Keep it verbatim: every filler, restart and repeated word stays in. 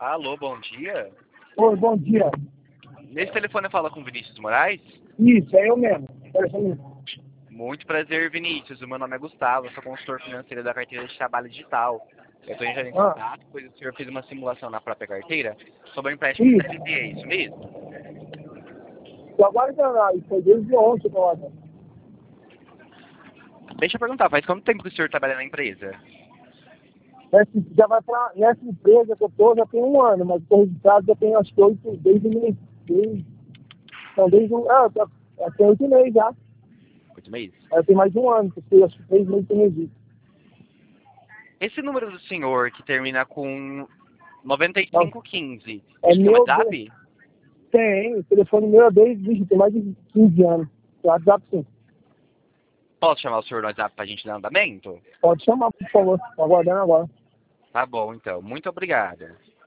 Alô, bom dia. Oi, bom dia. Nesse telefone fala com Vinícius Moraes? Isso, é eu mesmo. É isso mesmo. Muito prazer, Vinícius. O meu nome é Gustavo, eu sou consultor financeiro da carteira de trabalho digital. Eu estou entrando em Ah, contato, pois o senhor fez uma simulação na própria carteira sobre o empréstimo isso. da C T E, é isso mesmo? Eu agora já isso foi desde ontem, colega. Deixa eu perguntar, faz quanto tempo que o senhor trabalha na empresa? Esse, já vai pra, nessa empresa que eu tô, já tem um ano, mas o registrado já tem acho que oito, desde mil, desde, não, desde um, ah, já, já tem oito meses já. Oito meses? Aí tem mais de um ano, porque acho que três meses que eu não existe. Esse número do senhor que termina com noventa e Não, cinco quinze, é isso tem meu, WhatsApp? tem, o telefone meu é desde, vixe, tem mais de quinze anos. Tem WhatsApp sim. Posso chamar o senhor no WhatsApp pra gente dar andamento? Pode chamar, por favor. Tô aguardando agora. Tá bom, então. Muito obrigado.